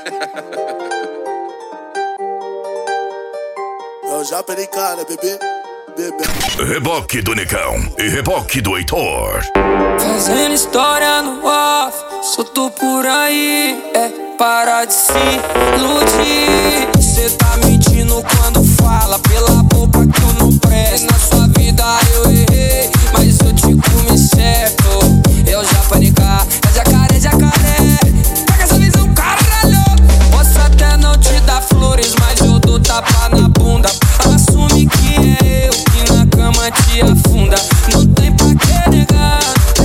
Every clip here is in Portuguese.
Eu já perei cara, bebê. Reboque do Nicão e reboque do Heitor. Fazendo história no off, solto por aí. É parar de se iludir. Cê tá mentindo quando fala pela boca que eu não presto. Na sua vida eu errei, mas eu te comi certo. Eu já parei cá, é jacaré, jacaré. Pega essa visão, caralho. Posso até não te dar flores, mas eu dou tapa na bunda. Assume que é eu que na cama te afunda. Não tem pra que negar.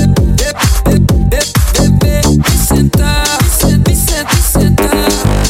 Me sentar, me sentar.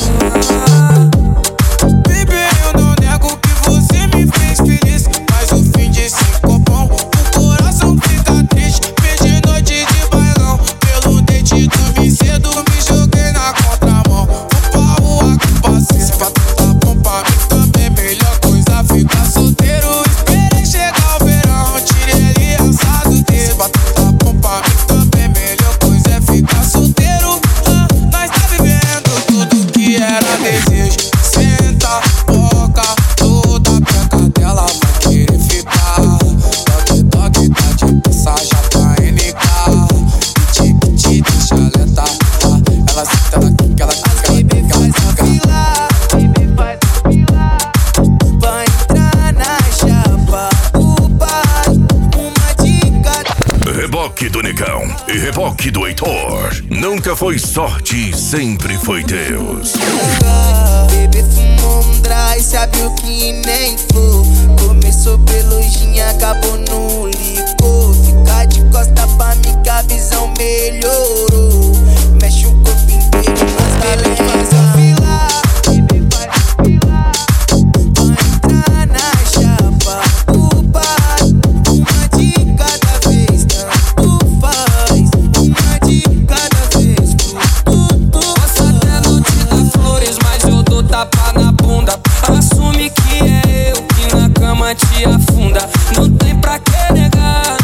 Baby, eu não nego que você me fez feliz, mas o fim de cinco bom, o coração fica triste. Perdi noite de bailão, pelo dente dormi cedo, me joguei na contramão. O pau, a culpa se pra tu tá bom pra mim também. Melhor coisa ficar solteiro. Esperei chegar o verão, tirei ali assado dele. Pra tu tá bom pra mim também. Melhor coisa é ficar solteiro. Nós tá vivendo tudo que era desejo. Senta, boca, toda a peca dela vai querer ficar. Toque, toque, tá de passagem pra NK. Te deixa alerta. Ela senta, ela quica, ela Baby faz a fila, baby faz a fila. Vai entrar na chapa do pai. Uma dica. Reboque do Nicão e reboque do Heitor. Nunca foi sorte, sempre foi Deus. Bebê fumou um dry, sabe o que nem for. Começou pelo gin, acabou no licor. Fica de costa pra mim que a visão melhorou. Mexe o corpo inteiro, mas bebê faz a fila. Bebê faz a fila. Vai entrar na chapa do pai. Uma de cada vez, tanto faz. Uma de cada vez, Posso até não te dar flores, mas eu dou tapa na bunda. Assume que é eu que na cama te afunda. Não tem pra que negar.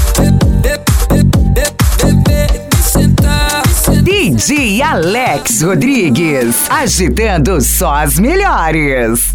Me sentar. DJ Alex Rodrigues, agitando só as melhores.